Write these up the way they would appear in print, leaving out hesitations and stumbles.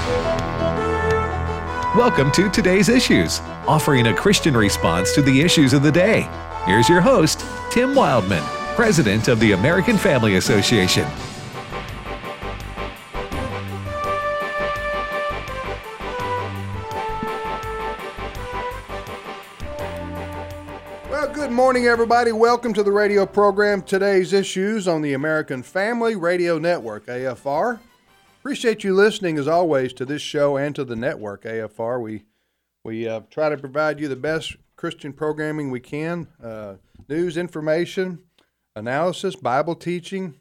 Welcome to Today's Issues, offering a Christian response to the issues of the day. Here's your host, Tim Wildman, President of the American Family Association. Well, good morning, everybody. Welcome to the radio program, Today's Issues on the American Family Radio Network, AFR. Appreciate you listening, as always, to this show and to the network, AFR. We try to provide you the best Christian programming we can, news, information, analysis, Bible teaching,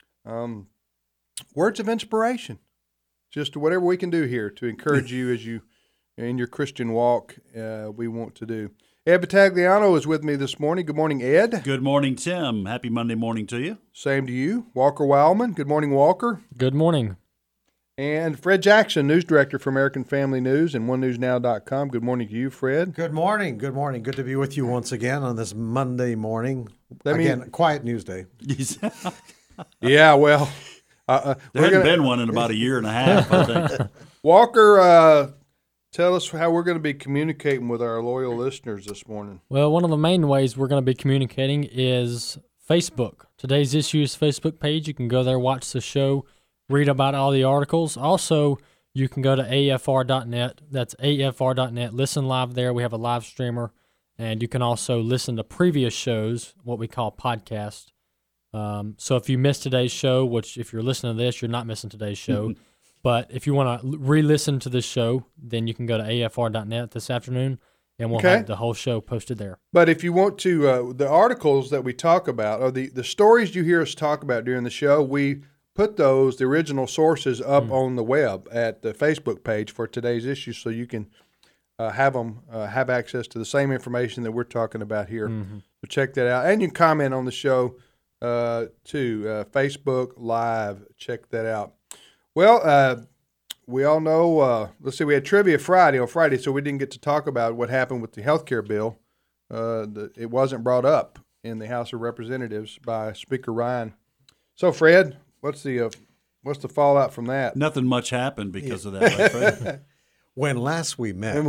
words of inspiration, just whatever we can do here to encourage you as you in your Christian walk. We want to do. Ed Battagliano is with me this morning. Good morning, Ed. Good morning, Tim. Happy Monday morning to you. Same to you. Walker Wildman. Good morning, Walker. Good morning. And Fred Jackson, news director for American Family News and OneNewsNow.com. Good morning to you, Fred. Good morning. Good morning. Good to be with you once again on this Monday morning. Quiet news day. Yeah, well. There hasn't been one in about a year and a half, I think. Walker, tell us how we're going to be communicating with our loyal listeners this morning. Well, one of the main ways we're going to be communicating is Facebook. Today's Issues Facebook page. You can go there, watch the show, read about all the articles. Also, you can go to afr.net. That's afr.net. Listen live there. We have a live streamer. And you can also listen to previous shows, what we call podcasts. So if you missed today's show, which if you're listening to this, you're not missing today's show. But if you want to re-listen to this show, then you can go to afr.net this afternoon, and we'll have the whole show posted there. But if you want to, the articles that we talk about, or the stories you hear us talk about during the show, we put the original sources up on the web at the Facebook page for Today's Issues, so you can have access to the same information that we're talking about here. So check that out. And you can comment on the show too. Facebook Live, check that out. Well, we all know, we had Trivia Friday on Friday, so we didn't get to talk about what happened with the health care bill. It wasn't brought up in the House of Representatives by Speaker Ryan. So, Fred, what's the fallout from that? Nothing much happened because of that, my friend. When last we met.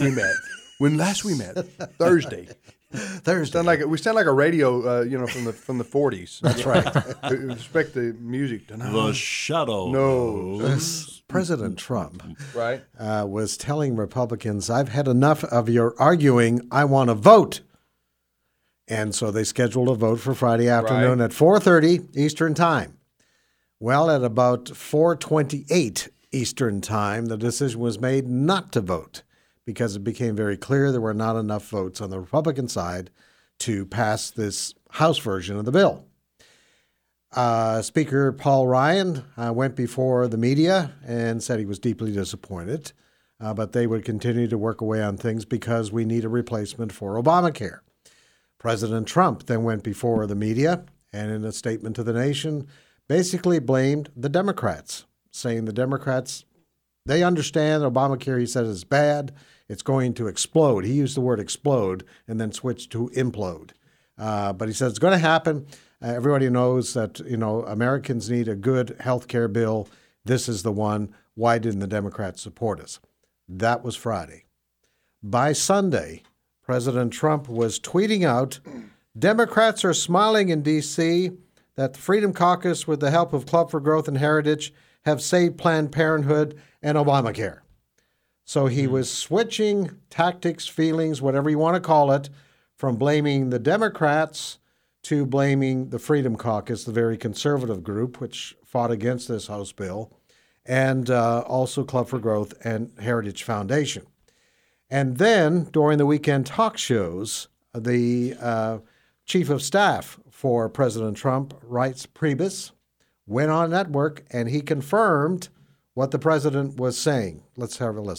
Thursday. Thursday. We sound like a radio, from the 40s. That's right. Respect the music. The shadow. No. President Trump right. Was telling Republicans, I've had enough of your arguing. I want to vote. And so they scheduled a vote for Friday afternoon at 4:30 Eastern Time. Well, at about 4:28 Eastern Time, the decision was made not to vote because it became very clear there were not enough votes on the Republican side to pass this House version of the bill. Speaker Paul Ryan went before the media and said he was deeply disappointed, but they would continue to work away on things because we need a replacement for Obamacare. President Trump then went before the media and in a statement to the nation basically blamed the Democrats, saying the Democrats, they understand Obamacare, he said, is bad. It's going to explode. He used the word explode and then switched to implode. But he said it's going to happen. Everybody knows that, Americans need a good health care bill. This is the one. Why didn't the Democrats support us? That was Friday. By Sunday, President Trump was tweeting out, Democrats are smiling in D.C. that the Freedom Caucus, with the help of Club for Growth and Heritage, have saved Planned Parenthood and Obamacare. So he was switching tactics, feelings, whatever you want to call it, from blaming the Democrats to blaming the Freedom Caucus, the very conservative group which fought against this House bill, and also Club for Growth and Heritage Foundation. And then during the weekend talk shows, the chief of staff for President Trump, Reince Priebus, went on network and he confirmed what the president was saying. Let's have a listen.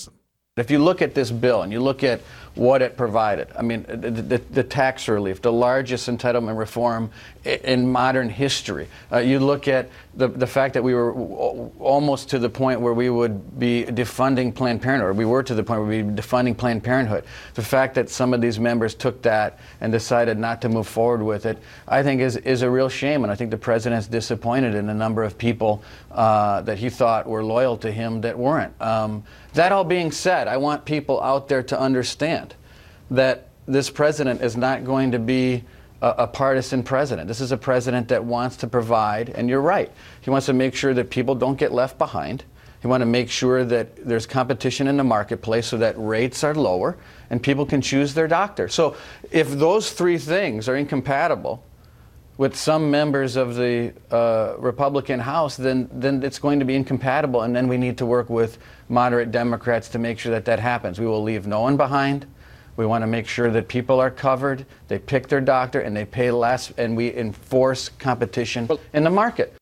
If you look at this bill and you look at what it provided, I mean, the tax relief, the largest entitlement reform in modern history. You look at the fact that we were almost to the point where we would be defunding Planned Parenthood, or we were to the point where we would be defunding Planned Parenthood. The fact that some of these members took that and decided not to move forward with it, I think is a real shame. And I think the president's disappointed in a number of people that he thought were loyal to him that weren't. That all being said, I want people out there to understand that this president is not going to be a partisan president. This is a president that wants to provide, and you're right, he wants to make sure that people don't get left behind. He wants to make sure that there's competition in the marketplace so that rates are lower and people can choose their doctor. So if those three things are incompatible with some members of the Republican House, then it's going to be incompatible, and then we need to work with moderate Democrats to make sure that that happens. We will leave no one behind. We want to make sure that people are covered, they pick their doctor, and they pay less, and we enforce competition in the market.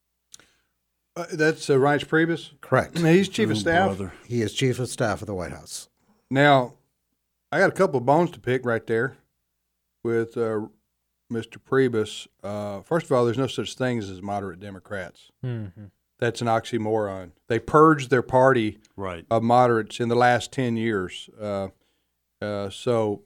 That's Reince Priebus? Correct. He's chief of staff? Brother. He is chief of staff of the White House. Now, I got a couple of bones to pick right there with Mr. Priebus. First of all, there's no such thing as moderate Democrats. Mm-hmm. That's an oxymoron. They purged their party of moderates in the last 10 years. So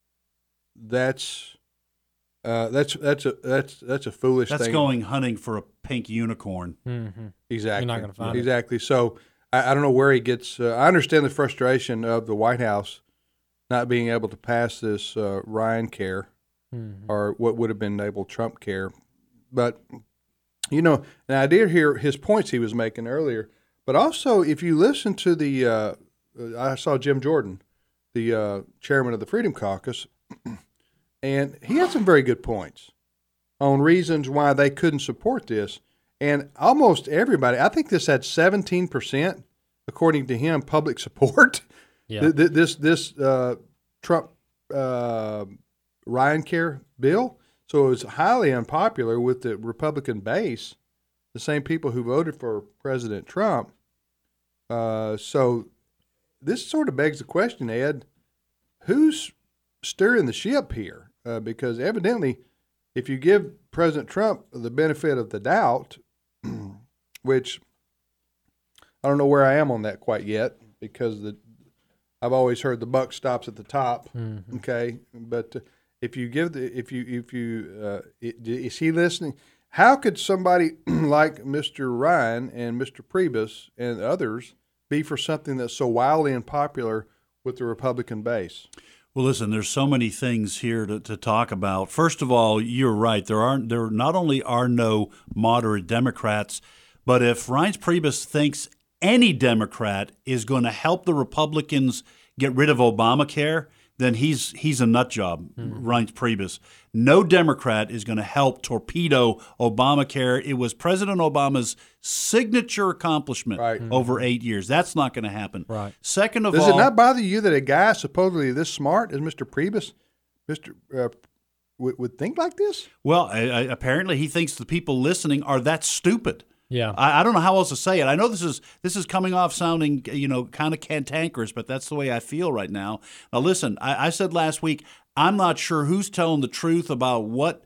that's a foolish thing. That's going hunting for a pink unicorn. Mm-hmm. Exactly. You're not going to find it. Exactly. So I don't know where he gets. I understand the frustration of the White House not being able to pass this Ryan Care, or what would have been labeled Trump Care, but you know, and I did hear his points he was making earlier. But also, if you listen to the, I saw Jim Jordan, the chairman of the Freedom Caucus, and he had some very good points on reasons why they couldn't support this. And almost everybody, I think this had 17%, according to him, public support. Yeah. This Trump Ryan Care bill. So it was highly unpopular with the Republican base, the same people who voted for President Trump. So this sort of begs the question, Ed, who's steering the ship here? Because evidently, if you give President Trump the benefit of the doubt, which I don't know where I am on that quite yet, because I've always heard the buck stops at the top. Mm-hmm. Okay, but if you give is he listening? How could somebody like Mr. Ryan and Mr. Priebus and others be for something that's so wildly unpopular with the Republican base? Well, listen, there's so many things here to talk about. First of all, you're right. There not only are no moderate Democrats, but if Reince Priebus thinks any Democrat is going to help the Republicans get rid of Obamacare, then he's a nut job, Reince Priebus. No Democrat is going to help torpedo Obamacare. It was President Obama's signature accomplishment over 8 years. That's not going to happen. Right. Second of all, does all, it not bother you that a guy supposedly this smart as Mr. Priebus, would think like this? Well, apparently he thinks the people listening are that stupid. Yeah, I don't know how else to say it. I know this is coming off sounding, kind of cantankerous, but that's the way I feel right now. Now, listen, I said last week, I'm not sure who's telling the truth about what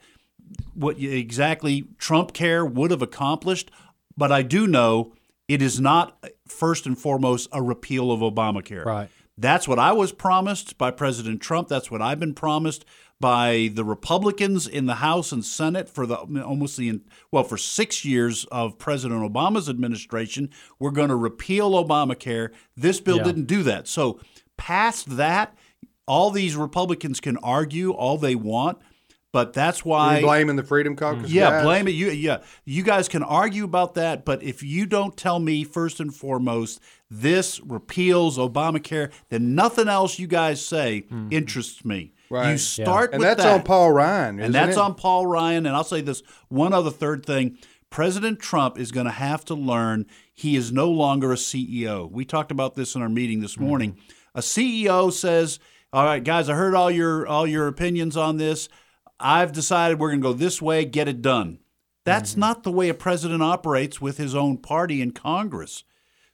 exactly Trump Care would have accomplished, but I do know it is not first and foremost a repeal of Obamacare. Right. That's what I was promised by President Trump. That's what I've been promised by the Republicans in the House and Senate for for 6 years of President Obama's administration. We're going to repeal Obamacare. This bill didn't do that. So past that, all these Republicans can argue all they want, but that's why you're blaming the Freedom Caucus. Yeah, blame it. You guys can argue about that, but if you don't tell me first and foremost this repeals Obamacare, then nothing else you guys say interests me. Right. You start and with that's that. on Paul Ryan, and that's on Paul Ryan. And I'll say this one other third thing. President Trump is going to have to learn he is no longer a CEO. We talked about this in our meeting this morning. A CEO says, all right, guys, I heard all your opinions on this. I've decided we're going to go this way, get it done. That's not the way a president operates with his own party in Congress.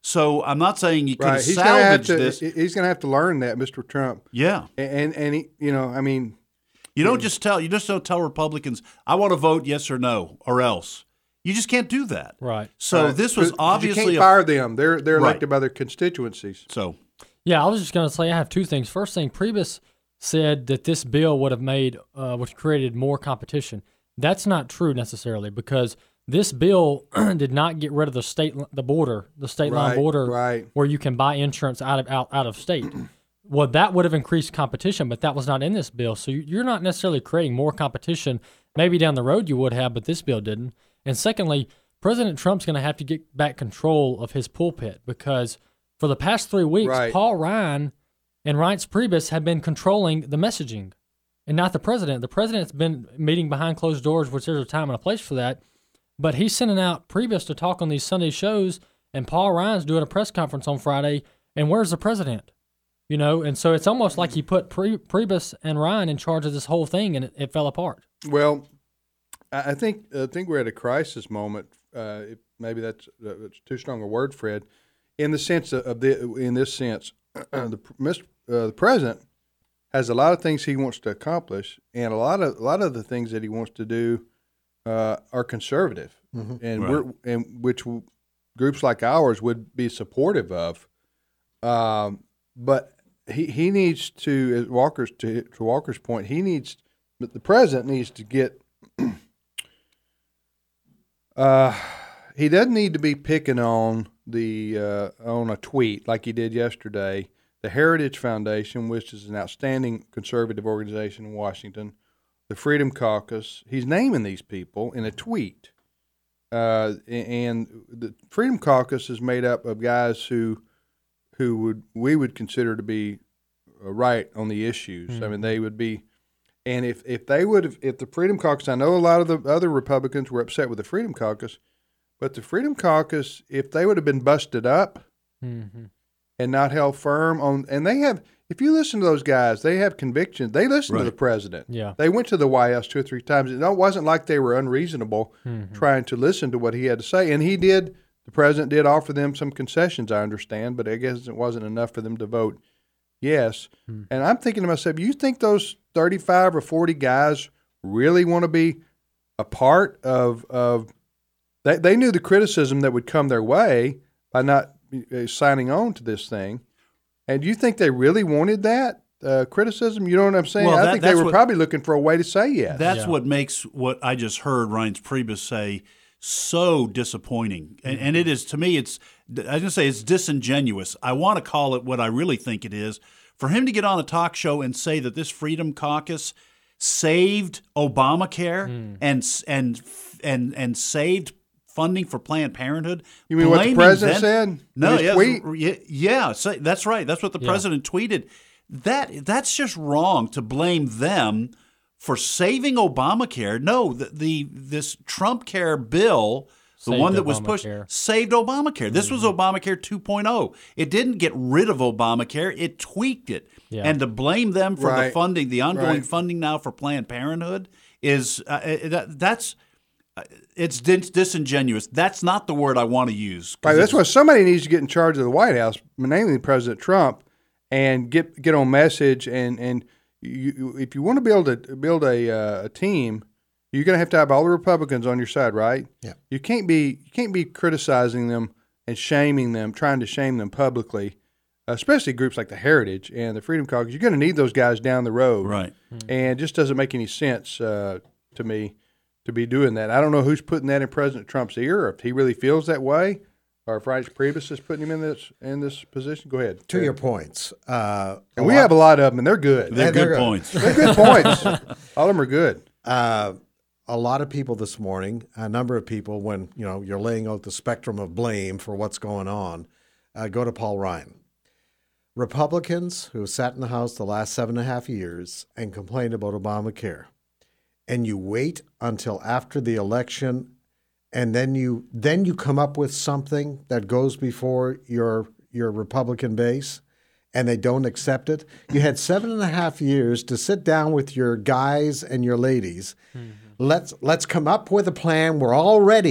So I'm not saying you can Right. salvage this. He's going to have to learn that, Mr. Trump. Yeah. And he, I mean, You don't just don't tell Republicans, I want to vote yes or no, or else. You just can't do that. Right. So this was obviously you can't fire them. They're elected by their constituencies. So Yeah, I was just going to say I have two things. First thing, Priebus said that this bill would have created more competition. That's not true necessarily, because this bill did not get rid of the state line border, where you can buy insurance out of state. Well, that would have increased competition, but that was not in this bill. So you're not necessarily creating more competition. Maybe down the road you would have, but this bill didn't. And secondly, President Trump's going to have to get back control of his pulpit, because for the past 3 weeks, Paul Ryan and Reince Priebus have been controlling the messaging, and not the president. The president's been meeting behind closed doors, which there's a time and a place for that. But he's sending out Priebus to talk on these Sunday shows, and Paul Ryan's doing a press conference on Friday. And where's the president? And so it's almost like he put Priebus and Ryan in charge of this whole thing, and it fell apart. Well, I think we're at a crisis moment. Maybe that's too strong a word, Fred. In the sense the president has a lot of things he wants to accomplish, and a lot of the things that he wants to do are conservative, and which groups like ours would be supportive of. But he needs to, as Walker's point, the president needs to get. He doesn't need to be picking on on a tweet like he did yesterday. The Heritage Foundation, which is an outstanding conservative organization in Washington, the Freedom Caucus, he's naming these people in a tweet. And the Freedom Caucus is made up of guys who we would consider to be right on the issues. Mm-hmm. I mean, they would be, and if the Freedom Caucus, I know a lot of the other Republicans were upset with the Freedom Caucus, but the Freedom Caucus, if they would have been busted up and not held firm on, and they have, if you listen to those guys, they have convictions. They listen to the president. Yeah. They went to the White House 2 or 3 times. It wasn't like they were unreasonable trying to listen to what he had to say. And the president did offer them some concessions, I understand, but I guess it wasn't enough for them to vote yes. And I'm thinking to myself, you think those 35 or 40 guys really want to be a part of they knew the criticism that would come their way by not signing on to this thing. And do you think they really wanted that criticism? You know what I'm saying? Well, I think they were probably looking for a way to say yes. That's what makes what I just heard Reince Priebus say so disappointing. And it is, to me, I was going to say it's disingenuous. I want to call it what I really think it is. For him to get on a talk show and say that this Freedom Caucus saved Obamacare and saved funding for Planned Parenthood. You mean what the president said? No, that's right. That's what the president tweeted. That's just wrong to blame them for saving Obamacare. No, this Trump Care bill, the one that was pushed, saved Obamacare. This was Obamacare 2.0. It didn't get rid of Obamacare. It tweaked it. Yeah. And to blame them for the funding, the ongoing funding now for Planned Parenthood is it's disingenuous. That's not the word I want to use. Right, that's why somebody needs to get in charge of the White House, namely President Trump, and get on message. And if you want to build a team, you're going to have all the Republicans on your side, right? Yeah. You can't be criticizing them and shaming them, trying to shame them publicly, especially groups like the Heritage and the Freedom Caucus. You're going to need those guys down the road, right? And it just doesn't make any sense to me to be doing that. I don't know who's putting that in President Trump's ear, or if he really feels that way, or if Reince Priebus is putting him in this position. Go ahead. To your points. And we have a lot of them, and they're good. They're good points. They're good points. All of them are good. A lot of people this morning, a number of people, when you're laying out the spectrum of blame for what's going on, go to Paul Ryan. Republicans who have sat in the House the last 7.5 years and complained about Obamacare, and you wait until after the election, and then you come up with something that goes before your Republican base, and they don't accept it. You had 7.5 years to sit down with your guys and your ladies. Mm-hmm. Let's come up with a plan. We're all ready.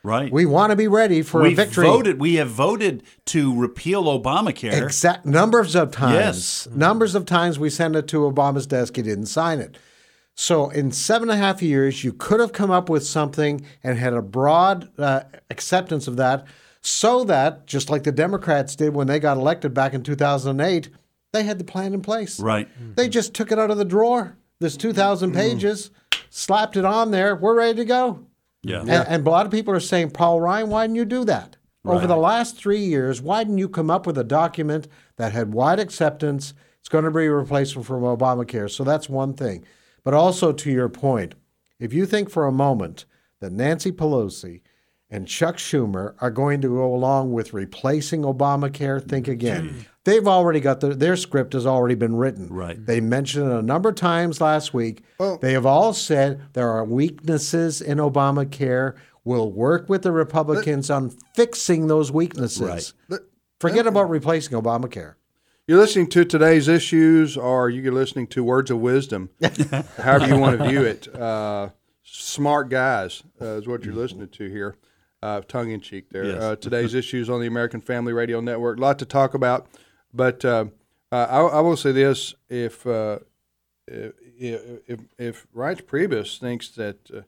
Right. We want to be ready for a victory. We have voted to repeal Obamacare. Exact numbers of times. Yes. Numbers of times we sent it to Obama's desk. He didn't sign it. So in 7.5 years, you could have come up with something and had a broad acceptance of that, so that, just like the Democrats did when they got elected back in 2008, they had the plan in place. Right. They just took it out of the drawer. This 2,000 pages, slapped it on there. We're ready to go. Yeah. And a lot of people are saying, Paul Ryan, why didn't you do that? Right. Over the last 3 years, why didn't you come up with a document that had wide acceptance? It's going to be a replacement for Obamacare. So that's one thing. But also to your point, if you think for a moment that Nancy Pelosi and Chuck Schumer are going to go along with replacing Obamacare, think again. They've already got their script has already been written. Right. They mentioned it a number of times last week. Well, they have all said there are weaknesses in Obamacare. We'll work with the Republicans on fixing those weaknesses. Right. Forget about replacing Obamacare. You're listening to Today's Issues, or you're listening to Words of Wisdom, however you want to view it. Smart guys is what you're listening to here, tongue-in-cheek there. Yes. Today's Issues on the American Family Radio Network. A lot to talk about, but I will say this: if Reince Priebus thinks that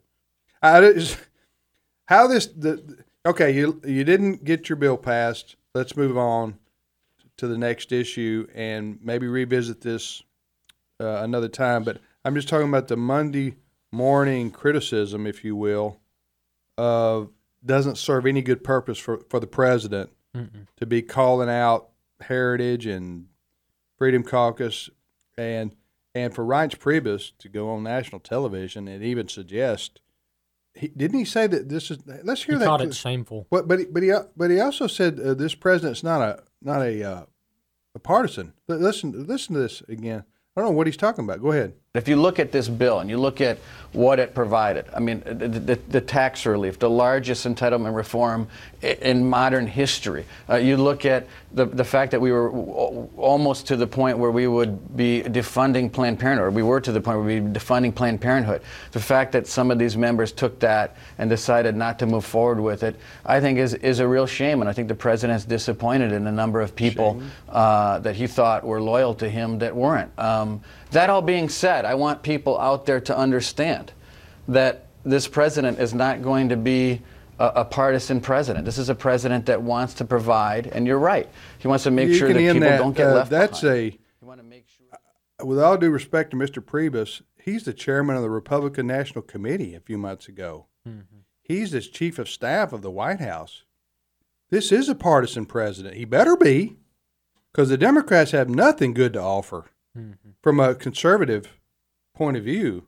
okay, you didn't get your bill passed. Let's move on to the next issue and maybe revisit this another time. But I'm just talking about the Monday morning criticism, if you will, doesn't serve any good purpose for the president to be calling out Heritage and Freedom Caucus and for Reince Priebus to go on national television and even suggest. Didn't he say that this is? Let's hear that. He called it shameful. But he also said this president's not a partisan. Listen to this again. I don't know what he's talking about. Go ahead. If you look at this bill and you look at what it provided, I mean, the tax relief, the largest entitlement reform in modern history. You look at the fact that we were almost to the point where we would be defunding Planned Parenthood, or we were to the point where we would be defunding Planned Parenthood. The fact that some of these members took that and decided not to move forward with it, I think is a real shame. And I think the president's disappointed in a number of people that he thought were loyal to him that weren't. That all being said, I want people out there to understand that this president is not going to be a partisan president. This is a president that wants to provide, and you're right. He wants to make sure that people don't get left behind. You want to make sure. With all due respect to Mr. Priebus, he's the chairman of the Republican National Committee a few months ago. Mm-hmm. He's the chief of staff of the White House. This is a partisan president. He better be, because the Democrats have nothing good to offer. Mm-hmm. From a conservative point of view.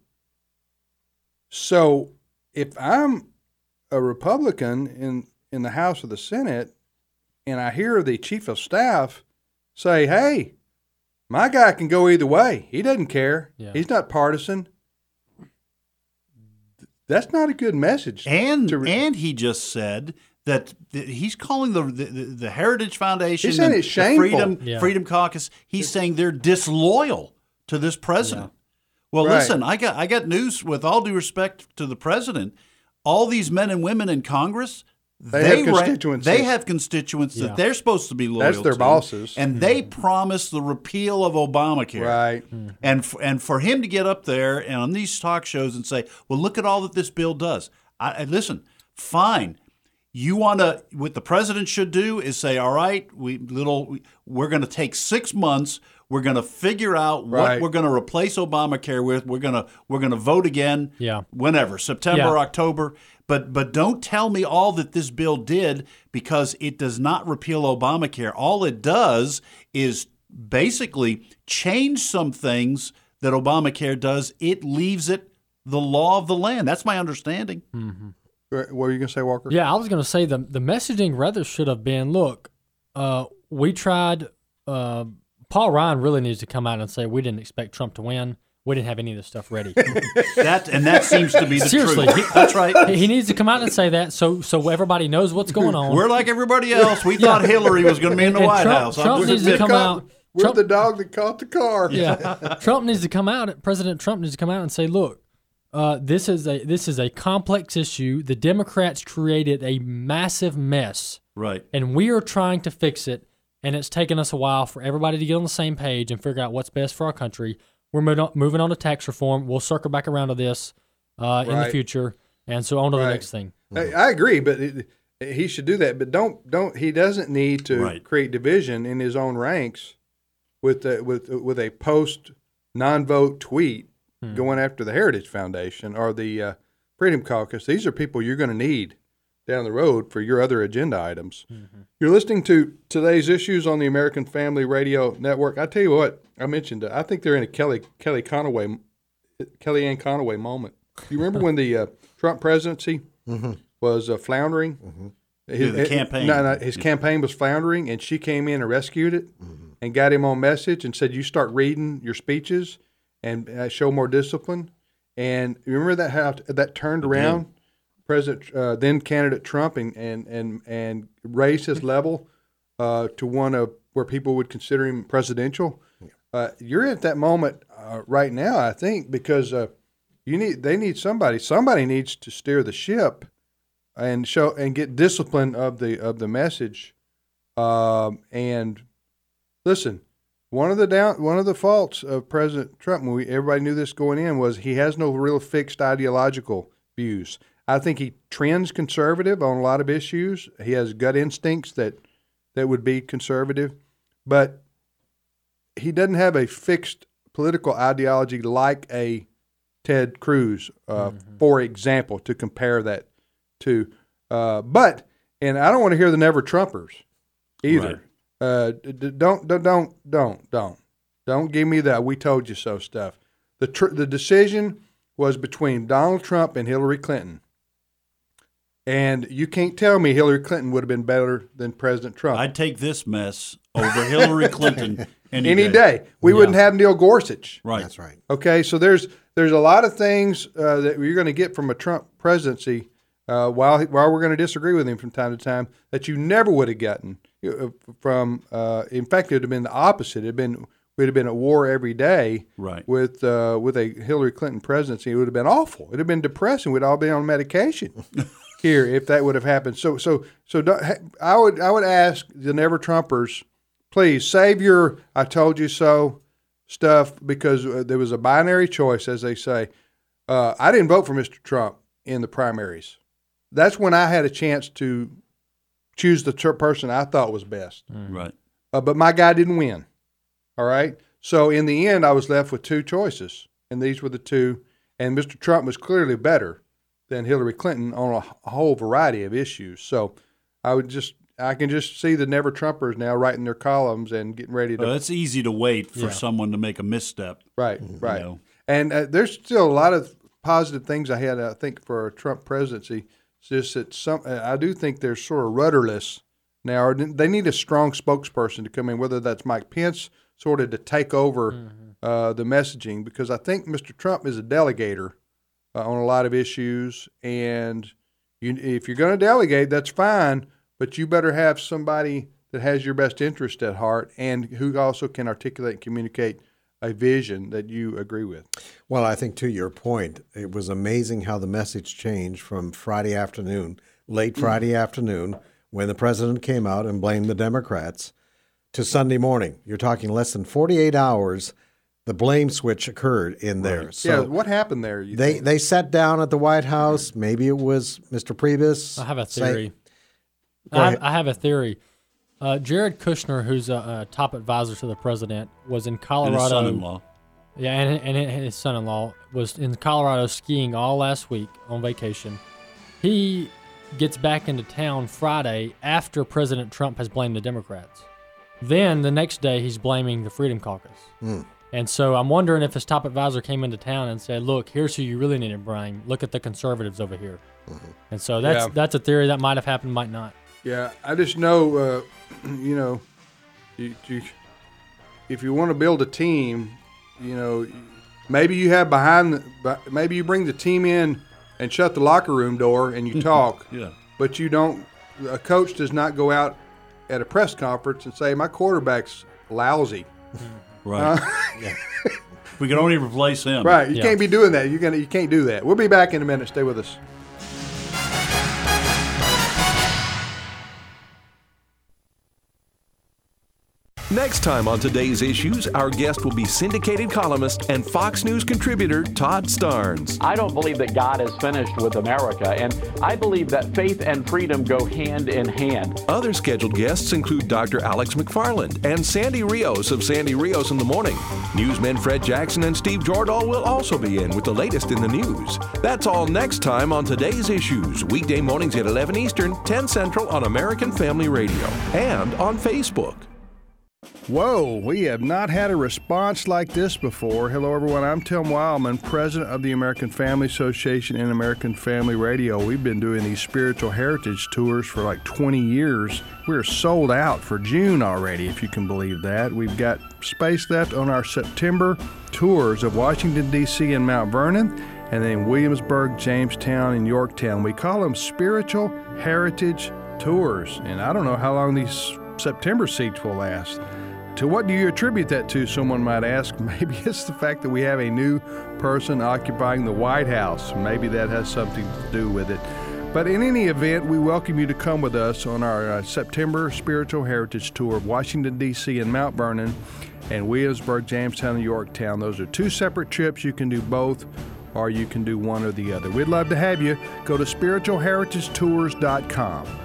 So if I'm a Republican in the House or the Senate and I hear the chief of staff say, hey, my guy can go either way. He doesn't care. Yeah. He's not partisan. That's not a good message. And he just said that he's calling the Heritage Foundation, he's saying it's shameful. Freedom Caucus. He's saying they're disloyal to this president. Yeah. Well, right. Listen, I got news. With all due respect to the president, all these men and women in Congress, they have constituents that they're supposed to be loyal to. That's their bosses, and they promised the repeal of Obamacare. Right. And for him to get up there and on these talk shows and say, "Well, look at all that this bill does." Listen, fine. You want to, what the president should do is say, all right, we're going to take 6 months. We're going to figure out what we're going to replace Obamacare with. We're going to vote again. Whenever, September, October. But don't tell me all that this bill did, because it does not repeal Obamacare. All it does is basically change some things that Obamacare does. It leaves it the law of the land. That's my understanding. Mm-hmm. What were you going to say, Walker? Yeah, I was going to say the messaging rather should have been, look, we tried, Paul Ryan really needs to come out and say we didn't expect Trump to win. We didn't have any of this stuff ready. that seems to be the Seriously, truth. That's right. He needs to come out and say that so everybody knows what's going on. We're like everybody else. We thought Hillary was going to be in the White House. Trump needs to come out. We're the dog that caught the car. Yeah, Trump needs to come out. President Trump needs to come out and say, look, this is a complex issue. The Democrats created a massive mess, Right. and we are trying to fix it. And it's taken us a while for everybody to get on the same page and figure out what's best for our country. We're moving on to tax reform. We'll circle back around to this in the Right. future, and so on to the Right. next thing. I agree, but he should do that. But don't he doesn't need to Right. create division in his own ranks with a post non-vote tweet going after the Heritage Foundation or the Freedom Caucus. These are people you're going to need down the road for your other agenda items. You're listening to Today's Issues on the American Family Radio Network. I tell you what, I mentioned I think they're in a Kellyanne Conway moment. You remember when the Trump presidency was floundering? The campaign. His campaign was floundering, and she came in and rescued it and got him on message and said, "You start reading your speeches and show more discipline." And you remember that how that turned around President then candidate Trump and raised his level to one of where people would consider him presidential. You're at that moment right now, I think, because they need somebody. Somebody needs to steer the ship and show and get discipline of the message. And listen, one of the faults of President Trump, everybody knew this going in, was he has no real fixed ideological views. I think he trends conservative on a lot of issues. He has gut instincts that would be conservative, but he doesn't have a fixed political ideology like a Ted Cruz, for example, to compare that to. But I don't want to hear the never Trumpers either. Right. Don't give me that "we told you so" stuff. The decision was between Donald Trump and Hillary Clinton. And you can't tell me Hillary Clinton would have been better than President Trump. I'd take this mess over Hillary Clinton any day. We wouldn't have Neil Gorsuch. Right. That's right. Okay, so there's a lot of things that you're going to get from a Trump presidency while we're going to disagree with him from time to time that you never would have gotten from. In fact, it would have been the opposite. We'd have been at war every day. Right. With a Hillary Clinton presidency, it would have been awful. It would have been depressing. We'd all be on medication. Here, if that would have happened, so I would ask the Never Trumpers, please save your "I told you so" stuff because there was a binary choice, as they say. I didn't vote for Mr. Trump in the primaries. That's when I had a chance to choose the person I thought was best. Right. But my guy didn't win. All right. So in the end, I was left with two choices, and these were the two. And Mr. Trump was clearly better than Hillary Clinton on a whole variety of issues. So I can just see the Never Trumpers now writing their columns and getting ready to. Well, it's easy to wait for someone to make a misstep. Right. You know. And there's still a lot of positive things I think, for a Trump presidency. It's just that I do think they're sort of rudderless now. They need a strong spokesperson to come in, whether that's Mike Pence, sort of to take over the messaging, because I think Mr. Trump is a delegator on a lot of issues, and if you're going to delegate, that's fine, but you better have somebody that has your best interest at heart and who also can articulate and communicate a vision that you agree with. Well, I think to your point, it was amazing how the message changed from Friday afternoon, late Friday afternoon, when the president came out and blamed the Democrats, to Sunday morning. You're talking less than 48 hours. The blame switch occurred in there. So what happened there? They sat down at the White House. Maybe it was Mr. Priebus. I have a theory. I have a theory. Jared Kushner, who's a top advisor to the president, was in Colorado. And his son-in-law. Yeah, and his son-in-law was in Colorado skiing all last week on vacation. He gets back into town Friday after President Trump has blamed the Democrats. Then the next day he's blaming the Freedom Caucus. And so I'm wondering if his top advisor came into town and said, "Look, here's who you really need to blame. Look at the conservatives over here." And so that's a theory that might have happened, might not. Yeah, I just know, if you want to build a team, maybe you have maybe you bring the team in and shut the locker room door and you talk. Yeah. But you don't. A coach does not go out at a press conference and say, "My quarterback's lousy." Right. We can only replace him. Right. You can't be doing that. You can't do that. We'll be back in a minute. Stay with us. Next time on Today's Issues, our guest will be syndicated columnist and Fox News contributor Todd Starnes. I don't believe that God is finished with America, and I believe that faith and freedom go hand in hand. Other scheduled guests include Dr. Alex McFarland and Sandy Rios of Sandy Rios in the Morning. Newsmen Fred Jackson and Steve Jordahl will also be in with the latest in the news. That's all next time on Today's Issues, weekday mornings at 11 Eastern, 10 Central on American Family Radio and on Facebook. Whoa, we have not had a response like this before. Hello, everyone. I'm Tim Wildman, president of the American Family Association and American Family Radio. We've been doing these spiritual heritage tours for like 20 years. We're sold out for June already, if you can believe that. We've got space left on our September tours of Washington, D.C. and Mount Vernon, and then Williamsburg, Jamestown, and Yorktown. We call them spiritual heritage tours, and I don't know how long these September seats will last. To what do you attribute that to, someone might ask? Maybe it's the fact that we have a new person occupying the White House. Maybe that has something to do with it. But in any event, we welcome you to come with us on our September Spiritual Heritage Tour of Washington, D.C. and Mount Vernon, and Williamsburg, Jamestown, and Yorktown. Those are two separate trips. You can do both, or you can do one or the other. We'd love to have you. Go to spiritualheritagetours.com.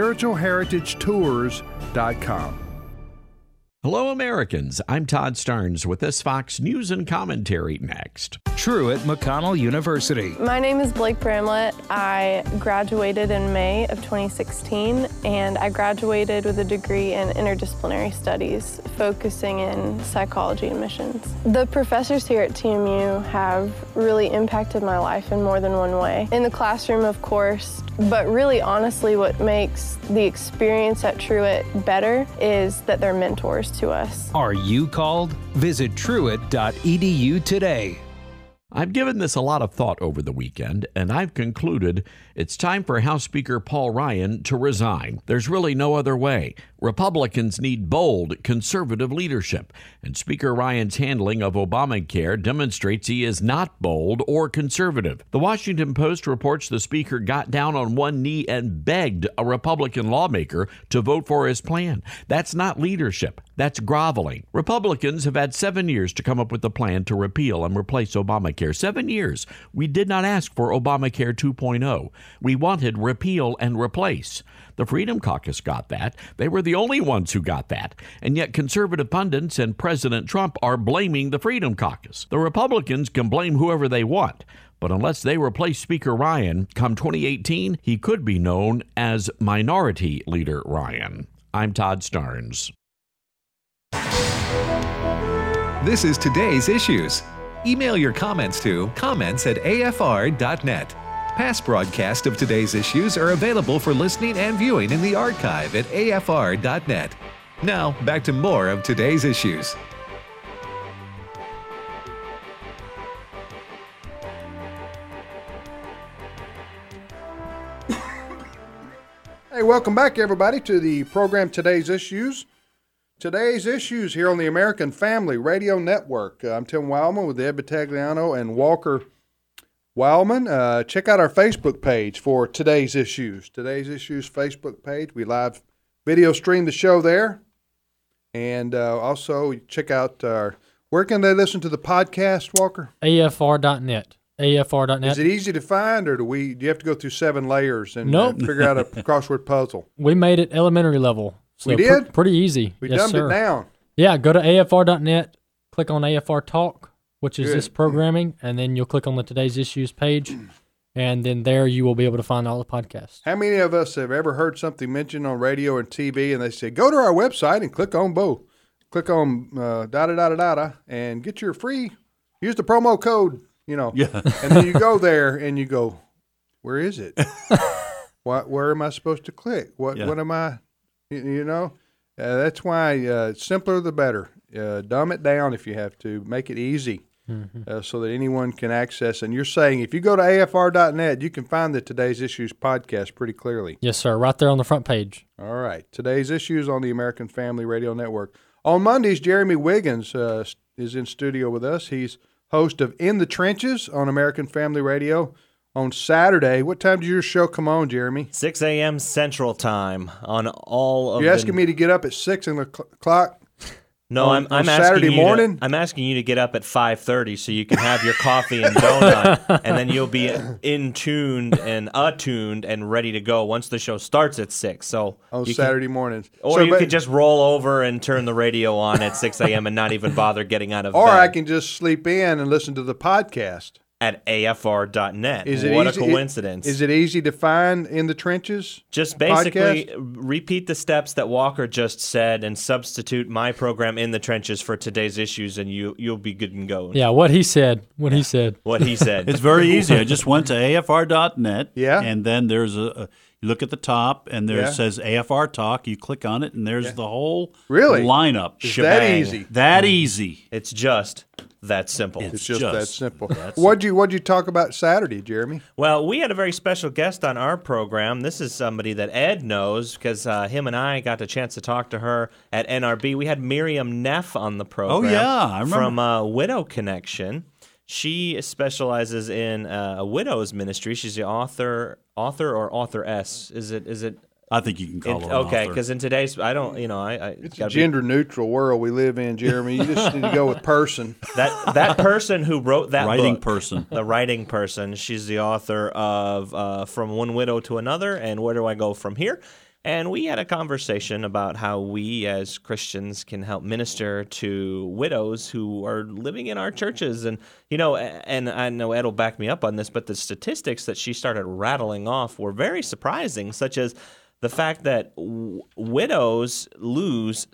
spiritualheritagetours.com. Hello, Americans. I'm Todd Starnes with this Fox News and Commentary next. Truett McConnell University. My name is Blake Bramlett. I graduated in May of 2016, and I graduated with a degree in interdisciplinary studies, focusing in psychology and missions. The professors here at TMU have really impacted my life in more than one way. In the classroom, of course, but really honestly what makes the experience at Truett better is that they're mentors to us. Are you called? Visit truett.edu today. I've given this a lot of thought over the weekend, and I've concluded it's time for House Speaker Paul Ryan to resign. There's really no other way. Republicans need bold, conservative leadership, and Speaker Ryan's handling of Obamacare demonstrates he is not bold or conservative. The Washington Post reports the Speaker got down on one knee and begged a Republican lawmaker to vote for his plan. That's not leadership. That's groveling. Republicans have had 7 years to come up with a plan to repeal and replace Obamacare. 7 years. We did not ask for Obamacare 2.0. We wanted repeal and replace. The Freedom Caucus got that. They were the only ones who got that. And yet conservative pundits and President Trump are blaming the Freedom Caucus. The Republicans can blame whoever they want. But unless they replace Speaker Ryan, come 2018, he could be known as Minority Leader Ryan. I'm Todd Starnes. This is Today's Issues. Email your comments to comments@afr.net. Past broadcasts of Today's Issues are available for listening and viewing in the archive at afr.net. Now, back to more of Today's Issues. Hey, welcome back, everybody, to the program Today's Issues. Today's Issues here on the American Family Radio Network. I'm Tim Wildman with Ed Battagliano and Walker Wildman. Check out our Facebook page for Today's Issues. Today's Issues Facebook page. We live video stream the show there. And also check out where can they listen to the podcast, Walker? AFR.net. AFR.net. Is it easy to find, or do you have to go through 7 layers and Nope. figure out a crossword puzzle? We made it elementary level. So we did? Pretty easy. We yes, dumbed sir. it down. Yeah, go to AFR.net, click on AFR Talk, which is Good. this programming, and then you'll click on the Today's Issues page, and then there you will be able to find all the podcasts. How many of us have ever heard something mentioned on radio and TV, and they say, go to our website and click on both. Click on and get your free, use the promo code, Yeah. and then you go there and you go, where is it? Where am I supposed to click? What am I, that's why simpler the better. Dumb it down if you have to. Make it easy so that anyone can access. And you're saying if you go to afr.net, you can find the Today's Issues podcast pretty clearly. Yes, sir, right there on the front page. All right. Today's Issues on the American Family Radio Network. On Mondays, Jeremy Wiggins is in studio with us. He's host of In the Trenches on American Family Radio on Saturday. What time does your show come on, Jeremy? 6 a.m. Central Time on all of You're asking me to get up at 6 o'clock? No, on I'm Saturday asking morning? I'm asking you to get up at 5:30 so you can have your coffee and donut, and then you'll be in tuned and attuned and ready to go once the show starts at 6. So On you Saturday mornings. Or you could just roll over and turn the radio on at 6 a.m. and not even bother getting out of Or bed. I can just sleep in and listen to the podcast. At afr.net. Is it what easy, a coincidence. Is it easy to find In the Trenches? Just basically podcast? repeat the steps that Walker just said and substitute my program In the Trenches for today's issues, and you'll be good and go. Yeah, what he said. What he said. It's very easy. I just went to afr.net. Yeah. And then there's you look at the top, and there Yeah. says AFR Talk. You click on it, and there's the whole Really? lineup. Is that easy? That easy. It's just that simple. It's just that simple. What'd you talk about Saturday, Jeremy? Well, we had a very special guest on our program. This is somebody that Ed knows because him and I got a chance to talk to her at NRB. We had Miriam Neff on the program. Oh, yeah, I remember. From Widow Connection. She specializes in a widow's ministry. She's the author or authoress. Is it? I think you can call her an okay, author. because in today's, I don't, It's a gender-neutral world we live in, Jeremy. You just need to go with person. That person who wrote that Writing book, person. the writing person, she's the author of From One Widow to Another and Where Do I Go From Here? And we had a conversation about how we as Christians can help minister to widows who are living in our churches. And, and I know Ed will back me up on this, but the statistics that she started rattling off were very surprising, such as the fact that widows lose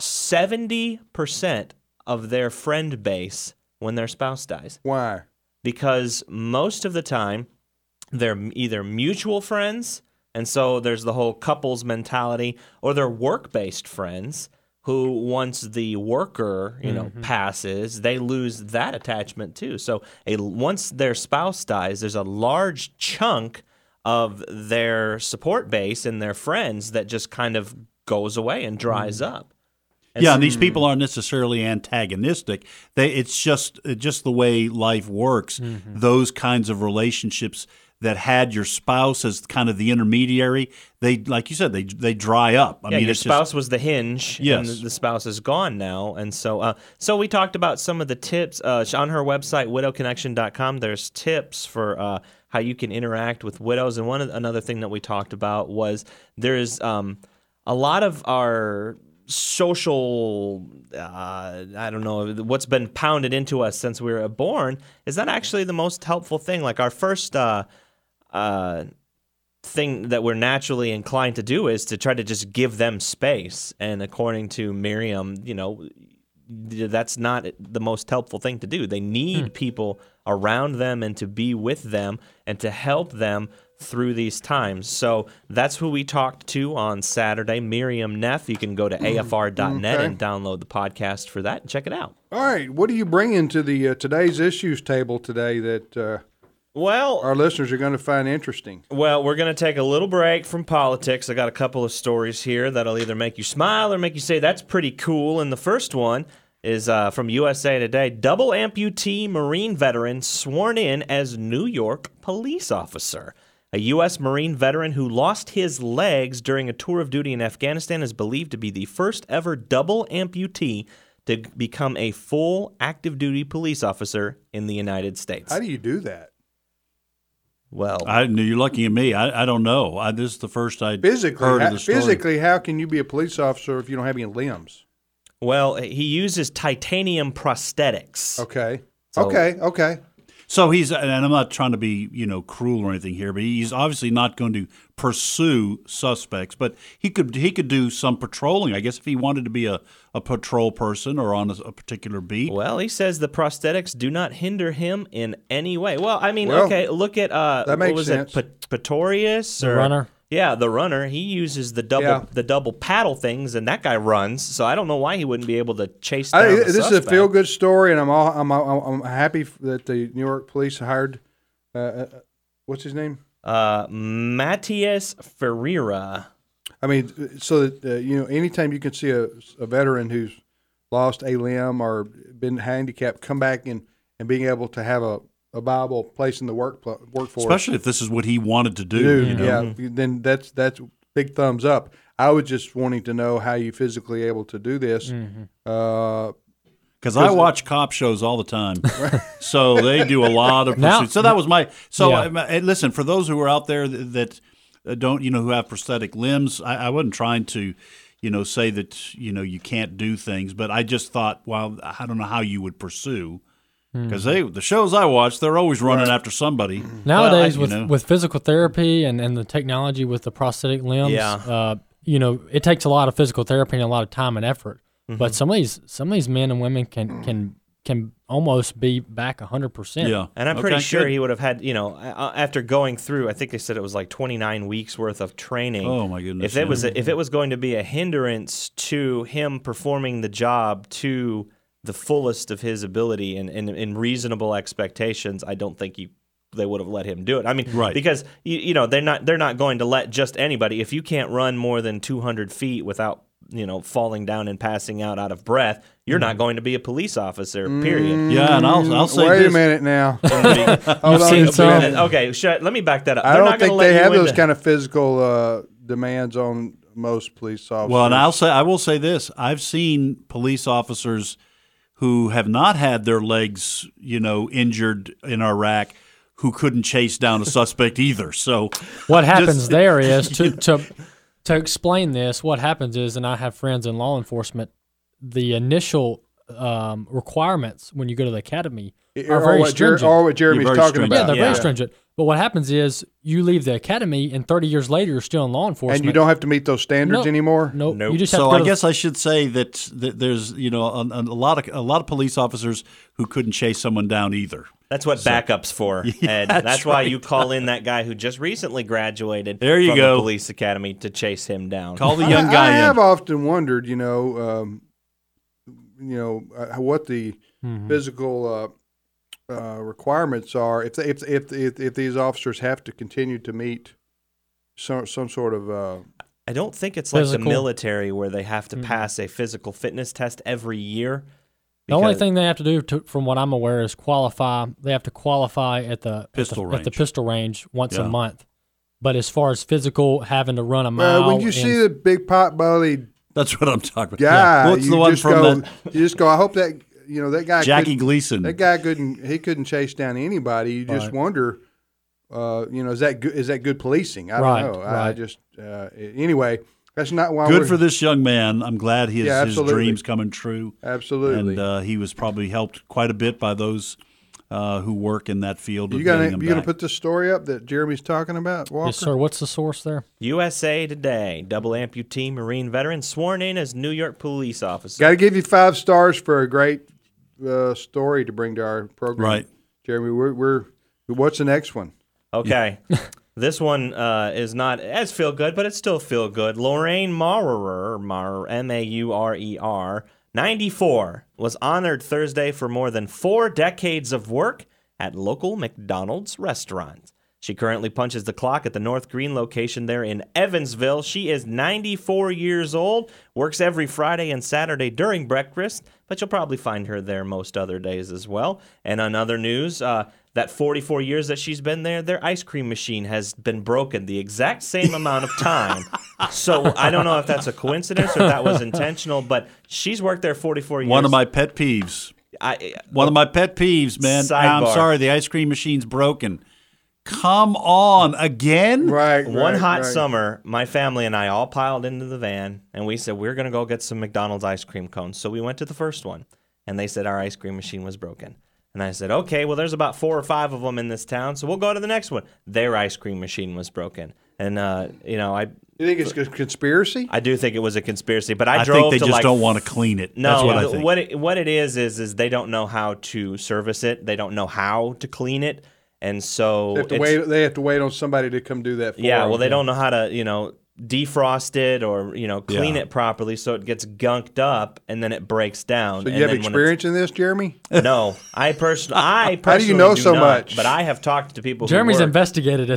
70% of their friend base when their spouse dies. Why? Because most of the time, they're either mutual friends, and so there's the whole couples mentality, or they're work-based friends who, once the worker, passes, they lose that attachment too. So once their spouse dies, there's a large chunk of their support base and their friends that just kind of goes away and dries up. And these people aren't necessarily antagonistic. It's just the way life works. Those kinds of relationships that had your spouse as kind of the intermediary, they, like you said, they dry up. I mean, your it's spouse was the hinge, Yes. and the spouse is gone now. And so we talked about some of the tips. On her website, widowconnection.com, there's tips for how you can interact with widows. And another thing that we talked about was there's a lot of our social, I don't know, what's been pounded into us since we were born is not actually the most helpful thing. Like our first thing that we're naturally inclined to do is to try to just give them space. And according to Miriam, that's not the most helpful thing to do. They need people around them and to be with them and to help them through these times. So that's who we talked to on Saturday, Miriam Neff. You can go to afr.net and download the podcast for that and check it out. All right. What are you bringing to the today's issues table today that our listeners are going to find interesting? Well, we're going to take a little break from politics. I got a couple of stories here that'll either make you smile or make you say, that's pretty cool. And the first one is from USA Today. Double amputee Marine veteran sworn in as New York police officer. A U.S. Marine veteran who lost his legs during a tour of duty in Afghanistan is believed to be the first ever double amputee to become a full active duty police officer in the United States. How do you do that? Well, you're looking at me. I don't know. This is the first I'd heard of the story. Physically, how can you be a police officer if you don't have any limbs? Well, he uses titanium prosthetics. Okay. So- Okay. So and I'm not trying to be, cruel or anything here, but he's obviously not going to pursue suspects. But he could do some patrolling, I guess, if he wanted to be a patrol person or on a particular beat. Well, he says the prosthetics do not hinder him in any way. Well, I mean, okay, look at that makes what was sense. it, Pretorius? The runner? Yeah, the runner. He uses the double paddle things, and that guy runs. So I don't know why he wouldn't be able to chase down the This is a suspect. feel-good story, and I'm happy that the New York police hired what's his name? Matias Ferreira. I mean, so that anytime you can see a veteran who's lost a limb or been handicapped come back and being able to have a viable place in the workforce. Especially if this is what he wanted to do. You know? Yeah, then that's big thumbs up. I was just wanting to know how you physically able to do this. Because I watch cop shows all the time, so they do a lot of pursuits. So that was my. So listen, for those who are out there that don't, who have prosthetic limbs, I wasn't trying to, say that you can't do things, but I just thought, well, I don't know how you would pursue. Because the shows I watch, they're always running after somebody. Nowadays, with physical therapy and the technology with the prosthetic limbs, it takes a lot of physical therapy and a lot of time and effort. Mm-hmm. But some of these men and women can almost be back 100%. Yeah, and I'm pretty sure he would have had, after going through, I think they said it was like 29 weeks worth of training. Oh my goodness! If it was going to be a hindrance to him performing the job to the fullest of his ability and in reasonable expectations, I don't think they would have let him do it. I mean, because they're not going to let just anybody. If you can't run more than 200 feet without falling down and passing out of breath, you're not going to be a police officer. Period. Yeah, and I'll say wait this. a minute now. Hold on. Okay, let me back that up. I don't think they have those kind of physical demands on most police officers. Well, and I will say this: I've seen police officers who have not had their legs, injured in Iraq, who couldn't chase down a suspect either. So what happens there is to explain this. What happens is, and I have friends in law enforcement, the initial requirements when you go to the academy are very stringent. Or what Jeremy's talking about. Yeah, they're very stringent. But what happens is you leave the academy, and 30 years later, you're still in law enforcement. And you don't have to meet those standards anymore? Nope. Nope. You just have so to go I guess I should say that there's a lot of police officers who couldn't chase someone down either. That's what backup's for, Ed. That's why you call in that guy who just recently graduated from the police academy to chase him down. Call the young guy in. I have often wondered, what the physical requirements are if these officers have to continue to meet some sort of. I don't think it's like the military where they have to pass a physical fitness test every year. The only thing they have to do, from what I'm aware, is qualify. They have to qualify at the pistol range once a month. But as far as physical, having to run a mile, when you see the big pot-bellied, that's what I'm talking about. Guy, what's the one from that? You just go. I hope that that guy, Jackie Gleason. That guy couldn't chase down anybody. You just wonder, is that good policing? I don't know. I just anyway. That's not why. Good for this young man. I'm glad his dreams coming true. Absolutely. And he was probably helped quite a bit by those who work in that field. You going to put the story up that Jeremy's talking about, Walker? Yes, sir. What's the source there? USA Today. Double amputee Marine veteran sworn in as New York police officer. Got to give you 5 stars for a great story to bring to our program. Right. Jeremy, we're what's the next one? Okay. This one is not as feel good, but it's still feel good. Lorraine Maurer, Maurer, 94, was honored Thursday for more than 4 decades of work at local McDonald's restaurants. She currently punches the clock at the North Green location there in Evansville. She is 94 years old, works every Friday and Saturday during breakfast, but you'll probably find her there most other days as well. And on other news, that 44 years that she's been there, their ice cream machine has been broken the exact same amount of time. So I don't know if that's a coincidence or if that was intentional, but she's worked there 44 years. One of my pet peeves. One of my pet peeves, man. I'm sorry, the ice cream machine's broken. Come on, again? Right. One hot summer, my family and I all piled into the van, and we said, we're going to go get some McDonald's ice cream cones. So we went to the first one, and they said our ice cream machine was broken. And I said, okay, well, there's about 4 or 5 of them in this town, so we'll go to the next one. Their ice cream machine was broken. And, You think it's a conspiracy? I do think it was a conspiracy, but I think they just don't want to clean it. No, that's what I think. What it is they don't know how to service it. They don't know how to clean it. And so they have to wait on somebody to come do that for them. Yeah, well, they don't know how to, defrost it or, clean it properly, so it gets gunked up and then it breaks down. So you have experience in this, Jeremy? No. I personally How do you know so much? But I have talked to people Jeremy's investigated it.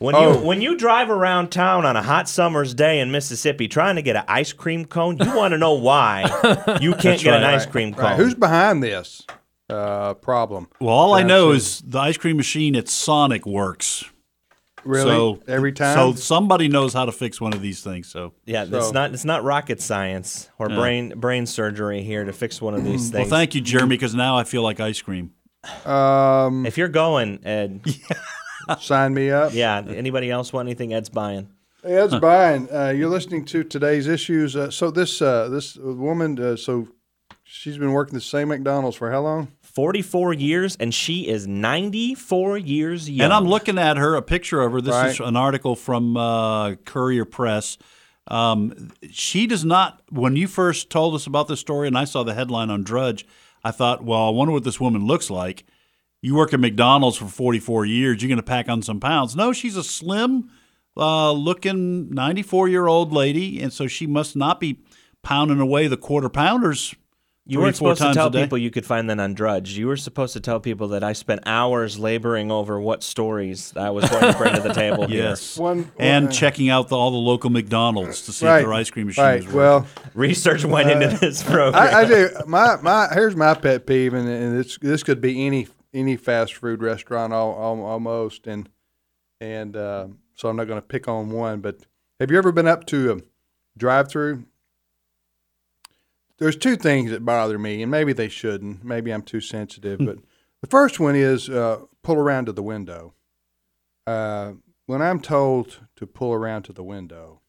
When you drive around town on a hot summer's day in Mississippi trying to get an ice cream cone, you want to know why you can't get an ice cream cone. Right. Who's behind this problem? Well, all I know is the ice cream machine at Sonic works. Really? So, every time? So somebody knows how to fix one of these things. So yeah, it's not rocket science or brain surgery here to fix one of these things. Well, thank you, Jeremy, because now I feel like ice cream. If you're going, Ed, sign me up. Yeah. Anybody else want anything? Ed's buying. Ed's buying. You're listening to Today's Issues. So this woman, so she's been working the same McDonald's for how long? 44 years, and she is 94 years young. And I'm looking at her, a picture of her. This Right. is an article from Courier Press. She does not, when you first told us about this story and I saw the headline on Drudge, I thought, well, I wonder what this woman looks like. You work at McDonald's for 44 years, you're going to pack on some pounds. No, she's a slim looking 94-year-old lady, and so she must not be pounding away the quarter pounders. You weren't supposed to tell people you could find that on Drudge. You were supposed to tell people that I spent hours laboring over what stories I was going to bring to the table here. Yes, and checking out all the local McDonald's to see if their ice cream machine is working. Well, research went into this program. I do. Here's my pet peeve, and this could be any fast food restaurant almost, and so I'm not going to pick on one. But have you ever been up to a drive-through? There's two things that bother me, and maybe they shouldn't. Maybe I'm too sensitive. But the first one is pull around to the window. When I'm told to pull around to the window,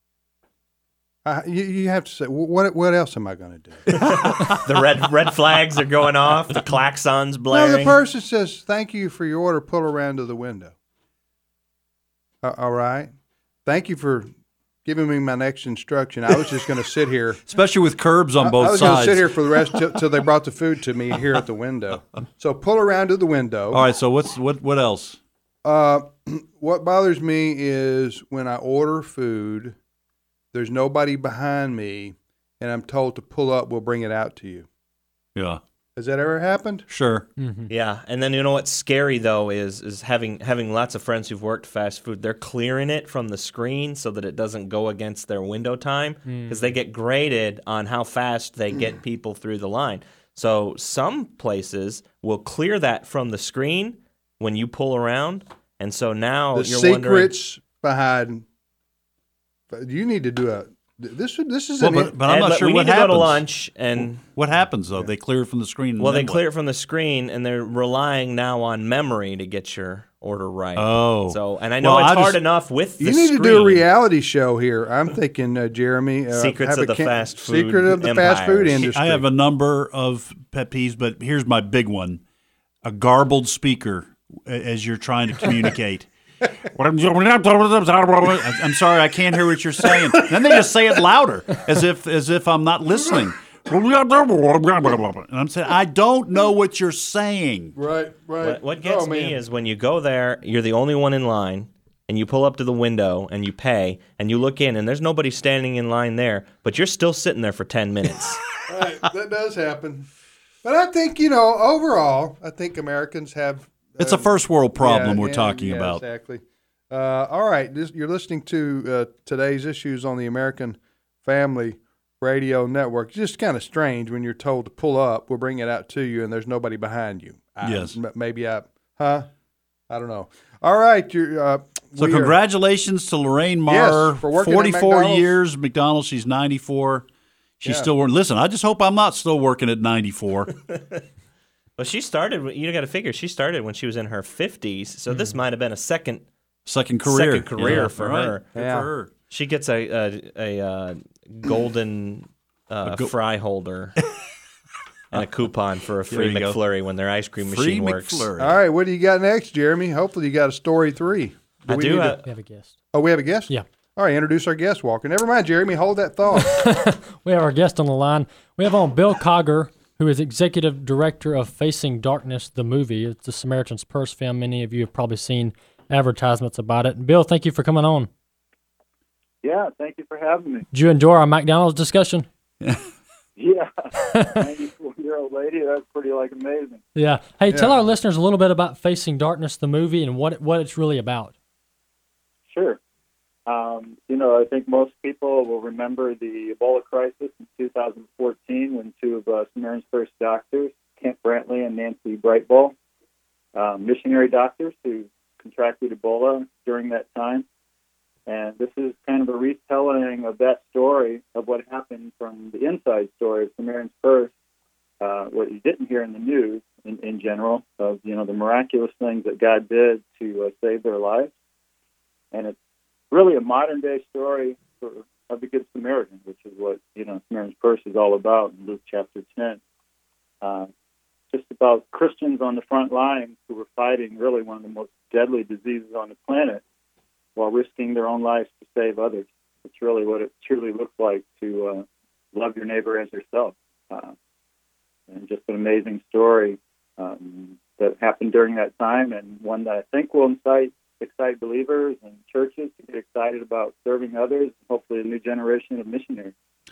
you have to say, what else am I going to do? The red flags are going off. The klaxon's blaring. No, the person says, thank you for your order. Pull around to the window. All right. Thank you for giving me my next instruction. I was just going to sit here. Especially with curbs on both sides. I was going to sit here for the rest till they brought the food to me here at the window. So pull around to the window. All right, so what else? What bothers me is when I order food, there's nobody behind me, and I'm told to pull up, we'll bring it out to you. Yeah. Has that ever happened? Sure. Mm-hmm. Yeah, and then you know what's scary though is having lots of friends who've worked fast food. They're clearing it from the screen so that it doesn't go against their window time because they get graded on how fast they get people through the line. So some places will clear that from the screen when you pull around, and so now the you're secrets behind. You need to do a. This is but I'm not sure we what need happens. to go to lunch, and what happens though? They clear it from the screen. Well, they clear it from the screen, and they're relying now on memory to get your order right. Oh, so and I know it's hard enough with the You need screen. to do a reality show here. I'm thinking, Jeremy, Secrets of the fast food Secret of the fast food industry. I have a number of pet peeves, but here's my big one: a garbled speaker as you're trying to communicate. I'm sorry, I can't hear what you're saying. Then they just say it louder, as if I'm not listening. And I'm saying, I don't know what you're saying. Right. What gets me is when you go there, you're the only one in line, and you pull up to the window and you pay, and you look in, and there's nobody standing in line there, but you're still sitting there for 10 minutes. Right, that does happen. But I think, overall, I think Americans have. It's a first world problem we're talking about. Exactly. All right. You're listening to Today's Issues on the American Family Radio Network. It's just kind of strange when you're told to pull up, we'll bring it out to you, and there's nobody behind you. Yes. I don't know. All right. So congratulations to Lorraine Marr. Yes, for working 44 at McDonald's. years, McDonald's. She's 94. She's still working. Listen, I just hope I'm not still working at 94. Well, she started. You got to figure she started when she was in her 50s, so this might have been a second career for her. Good for her. She gets a golden fry holder and a coupon for a free McFlurry when their ice cream machine works. McFlurry. All right, what do you got next, Jeremy? Hopefully you got a story 3. I do. We have a guest. Oh, we have a guest? Yeah. All right, introduce our guest, Walker. Never mind, Jeremy, hold that thought. We have our guest on the line. We have on Bill Cogger, who is executive director of Facing Darkness, the movie. It's the Samaritan's Purse film. Many of you have probably seen advertisements about it. Bill, thank you for coming on. Yeah, thank you for having me. Did you enjoy our McDonald's discussion? Yeah, 94-year-old lady, that's pretty amazing. Yeah. Hey, tell our listeners a little bit about Facing Darkness, the movie, and what it's really about. Sure. I think most people will remember the Ebola crisis in 2014 when two of Samaritan's Purse doctors, Kent Brantley and Nancy Brightball, missionary doctors who contracted Ebola during that time. And this is kind of a retelling of that story of what happened from the inside story of Samaritan's Purse, what you didn't hear in the news in general, of, the miraculous things that God did to save their lives. And it's really a modern-day story of the Good Samaritan, which is what, Samaritan's Purse is all about in Luke chapter 10. Just about Christians on the front lines who were fighting really one of the most deadly diseases on the planet while risking their own lives to save others. It's really what it truly looks like to love your neighbor as yourself. And just an amazing story that happened during that time, and one that I think will excite believers and churches to get excited about serving others, and hopefully a new generation of missionaries.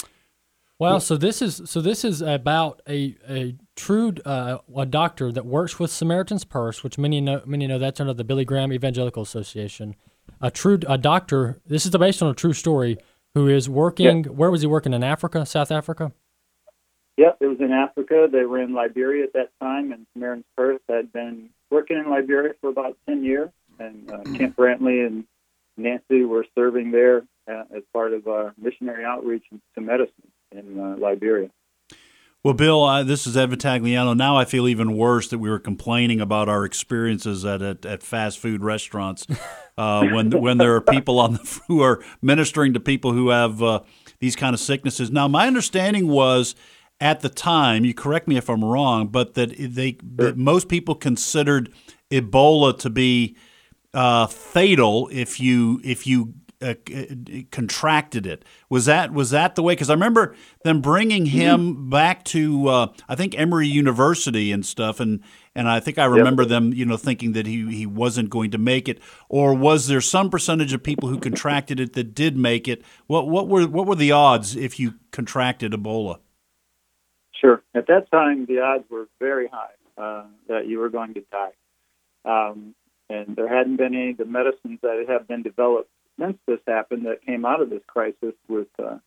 Well, so this is about a true a doctor that works with Samaritan's Purse, which many know that's under the Billy Graham Evangelical Association. A doctor. This is based on a true story. Who is working? Yep. Where was he working? In Africa, South Africa? Yep, it was in Africa. They were in Liberia at that time, and Samaritan's Purse had been working in Liberia for about 10 years. And Kent Brantley and Nancy were serving there as part of our missionary outreach to medicine in Liberia. Well, Bill, this is Ed Vitagliano. Now I feel even worse that we were complaining about our experiences at fast food restaurants when there are people who are ministering to people who have these kind of sicknesses. Now, my understanding was at the time, you correct me if I'm wrong, but that most people considered Ebola to be fatal if you contracted it. Was that the way? Because I remember them bringing him back to I think Emory University and stuff, and I think I remember them thinking that he wasn't going to make it. Or was there some percentage of people who contracted it that did make it? What were the odds if you contracted Ebola? Sure. At that time, the odds were very high that you were going to die. And there hadn't been any of the medicines that have been developed since this happened that came out of this crisis, with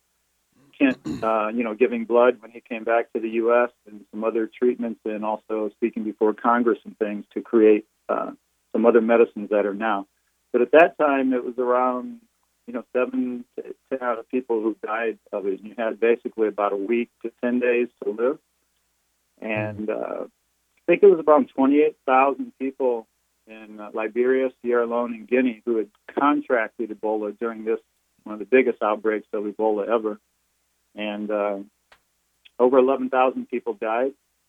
Kent, giving blood when he came back to the U.S. and some other treatments, and also speaking before Congress and things to create some other medicines that are now. But at that time, it was around 7 to 10 out of people who died of it. And you had basically about a week to 10 days to live. And I think it was about 28,000 people in Liberia, Sierra Leone, and Guinea who had contracted Ebola during this, one of the biggest outbreaks of Ebola ever. And over 11,000 people died.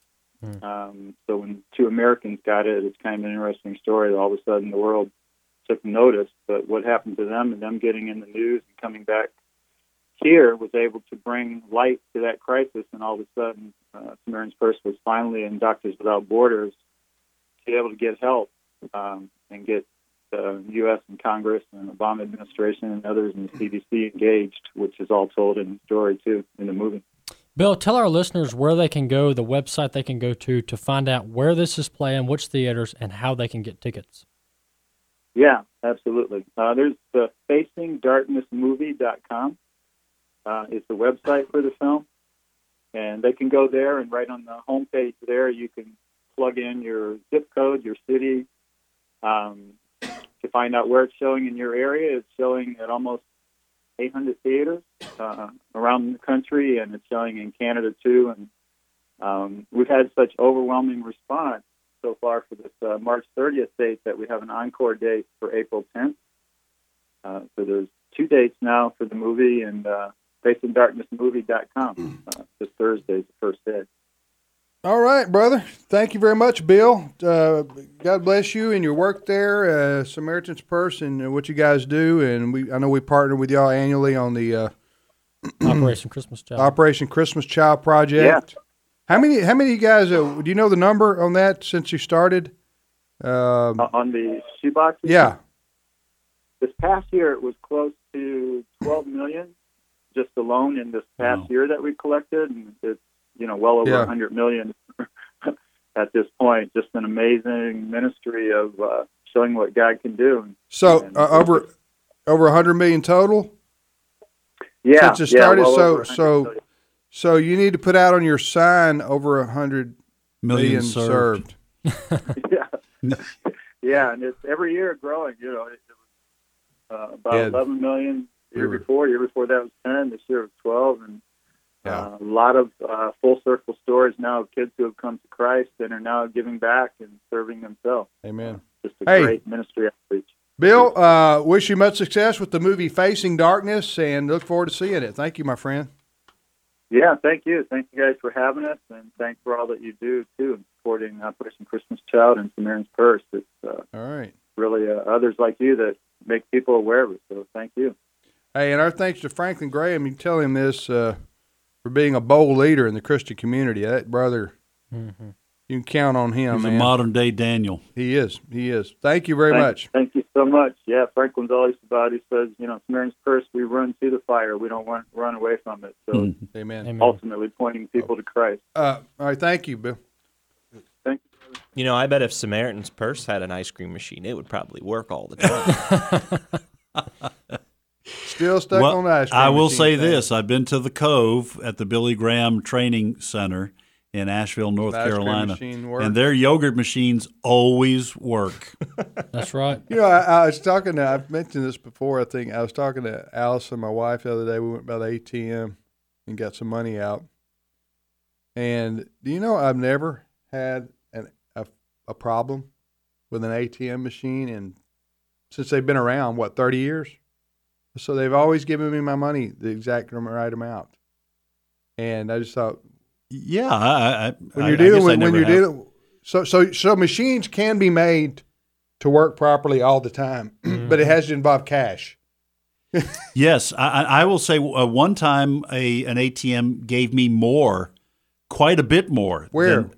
So when two Americans got it, it's kind of an interesting story. All of a sudden the world took notice, but what happened to them and them getting in the news and coming back here was able to bring light to that crisis. And all of a sudden, Samaritan's Purse was finally in Doctors Without Borders to be able to get help and get the U.S. and Congress and Obama administration and others in the CDC engaged, which is all told in the story, too, in the movie. Bill, tell our listeners where they can go, the website they can go to find out where this is playing, which theaters, and how they can get tickets. Yeah, absolutely. There's the FacingDarknessMovie.com is the website for the film. And they can go there, and right on the homepage there, you can plug in your zip code, your city, to find out where it's showing in your area. It's showing at almost 800 theaters around the country, and it's showing in Canada, too. And we've had such overwhelming response so far for this March 30th date that we have an encore date for April 10th. So there's 2 dates now for the movie, and FacingDarknessMovie.com. This Thursday is the first day. All right, brother. Thank you very much, Bill. God bless you and your work there, Samaritan's Purse, and what you guys do. And I know we partner with y'all annually on the Operation Christmas Child. Operation Christmas Child project. Yeah. How many of you guys, do you know the number on that since you started? On the shoeboxes? Yeah. This past year, it was close to 12 million just alone in this past year that we collected. And it's, well over 100 million at this point. Just an amazing ministry of showing what God can do. So over 100 million total. Yeah, since it started. well over 100 million. So you need to put out on your sign over 100 million served. Yeah, and it's every year growing. You know, it was about 11 million year before that was 10. This year it was 12, and a lot of full circle stories now of kids who have come to Christ and are now giving back and serving themselves. Amen. Just a great ministry outreach. Bill, wish you much success with the movie Facing Darkness, and look forward to seeing it. Thank you, my friend. Yeah, thank you. Thank you guys for having us, and thanks for all that you do, too, in supporting Operation Christmas Child and Samaritan's Purse. It's all right. Really others like you that make people aware of it, so thank you. Hey, and our thanks to Franklin Graham. You can tell him this for being a bold leader in the Christian community. That brother, you can count on him. He's man. a modern-day Daniel. He is. Thank you very much. Thank you so much. Yeah, Franklin's always about, he says, Samaritan's Purse, we run to the fire. We don't run away from it. So Amen. Ultimately pointing people to Christ. All right, thank you, Bill. Thank you. I bet if Samaritan's Purse had an ice cream machine, it would probably work all the time. Still stuck on the ice cream I will machine say thing. this. I've been to the Cove at the Billy Graham Training Center in Asheville, North The ice cream Carolina, machine works. and their yogurt machines always work. That's right. I was talking to, I've mentioned this before, I think. I was talking to Allison, my wife, the other day. We went by the ATM and got some money out. And do you know I've never had a problem with an ATM machine since they've been around, 30 years? So they've always given me my money the exact right amount. And I just thought, when you're dealing, so machines can be made to work properly all the time, but it has to involve cash. Yes, I will say one time an ATM gave me more, quite a bit more. Where?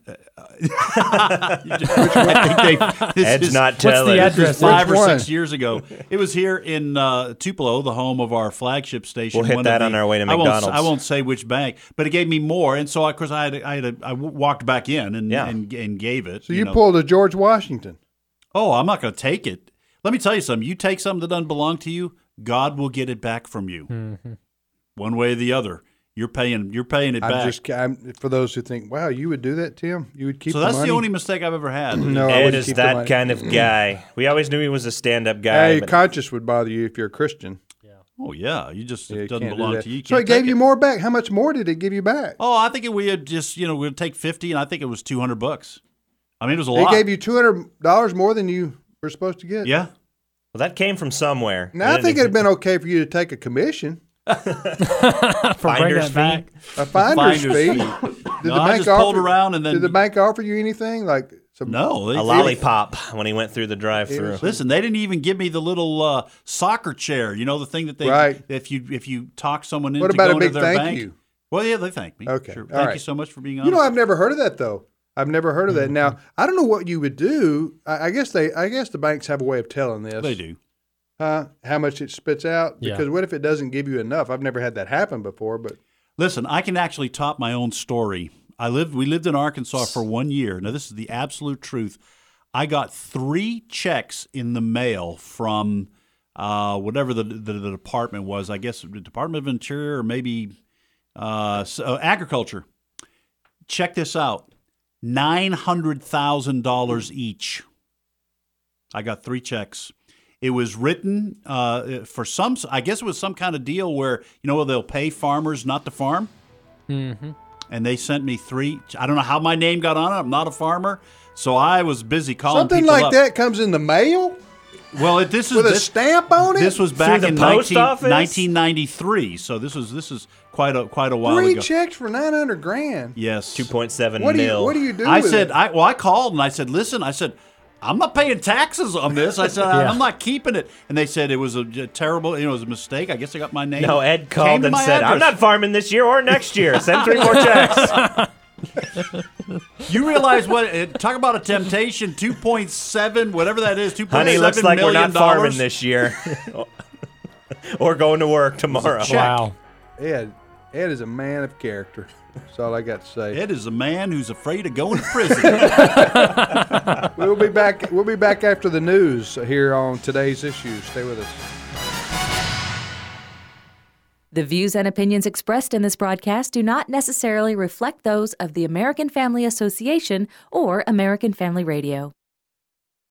Ed's not telling. This is 5 or 6 years ago. It was here in Tupelo, the home of our flagship station. We'll hit that on our way to McDonald's. I won't say which bank, but it gave me more, and so of course I walked back in and gave it. So you pulled a George Washington. Oh, I'm not going to take it. Let me tell you something. You take something that doesn't belong to you, God will get it back from you, one way or the other. You're paying it back. For those who think, wow, you would do that, Tim? You would keep the money? So that's the only mistake I've ever had. No, Ed is that kind of guy. We always knew he was a stand-up guy. Hey, conscience would bother you if you're a Christian. Oh, yeah. It doesn't belong to you. So it gave you more back. How much more did it give you back? Oh, I think we had just, we'd take 50, and I think it was $200. I mean, it was a lot. They gave you $200 more than you were supposed to get? Yeah. Well, that came from somewhere. Now, I think it would have been okay for you to take a commission. Finder's fee? A finder's fee. Did the bank offer you anything? No. A lollipop when he went through the drive-thru. Listen, they didn't even give me the little soccer chair. You know, the thing that they if you talk someone into going to their bank. What about a big thank you? Well, yeah, they thank me. Okay. Sure. Thank you so much for being honest. I've never heard of that, though. I've never heard of that. Now, I don't know what you would do. I guess the banks have a way of telling this. They do. How much it spits out? Because what if it doesn't give you enough? I've never had that happen before, but listen, I can actually top my own story. We lived in Arkansas for 1 year. Now, this is the absolute truth. I got 3 checks in the mail from whatever the department was. I guess the Department of Interior or maybe Agriculture. Check this out. $900,000 each. I got 3 checks. It was written for some, I guess it was some kind of deal where, they'll pay farmers not to farm. Mm-hmm. And they sent me 3. I don't know how my name got on it. I'm not a farmer. So I was busy calling something people like up. That comes in the mail? Well, this is with a stamp on it? This was back in office? 1993. So this is quite a while 3 ago. checks for $900,000. Yes. 2.7 mil. What do you do I with said, it? I called and I said, listen, I'm not paying taxes on this. I said, I'm not keeping it. And they said it was a terrible, it was a mistake. I guess I got my name. No, Ed called and said, I'm not farming this year or next year. Send 3 more checks. You realize talk about a temptation, 2.7, whatever that is, 2.7 Honey, looks like we're not farming $1,000,000 this year. Or going to work tomorrow. Wow. Ed is a man of character. That's all I got to say. Ed is a man who's afraid of going to prison. We'll be back after the news here on Today's Issues. Stay with us. The views and opinions expressed in this broadcast do not necessarily reflect those of the American Family Association or American Family Radio.